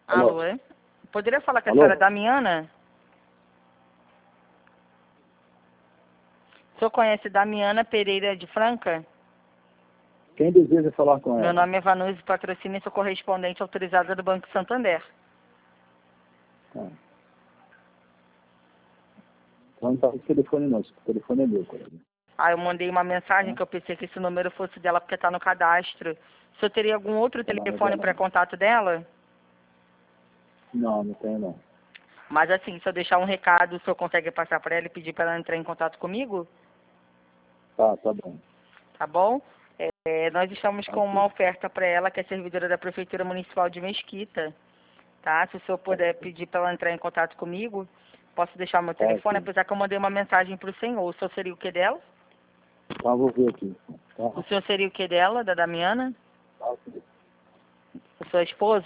Alô, é? Poderia falar com a Alô? senhora Damiana? O senhor conhece Damiana Pereira de Franca? Quem deseja falar com Meu ela? nome é Vanusa Patrocínio e sou correspondente autorizada do Banco Santander. Ah. Então não tá com o telefone não, esse telefone é meu, colega. Ah, eu mandei uma mensagem que eu pensei que esse número fosse dela porque está no cadastro. O senhor teria algum outro Não, telefone não. para contato dela? Não, não tenho não. Mas assim, se eu deixar um recado, o senhor consegue passar para ela e pedir para ela entrar em contato comigo? Tá bom. Tá bom? Nós estamos com uma oferta para ela, que é servidora da Prefeitura Municipal de Mesquita. Tá? Se o senhor puder pedir para ela entrar em contato comigo, posso deixar meu telefone, Sim. apesar que eu mandei uma mensagem para o senhor. O senhor seria o que dela? Tá, vou ver aqui. Tá. O senhor seria o que dela, da Damiana? Tá, ok. A sua esposa?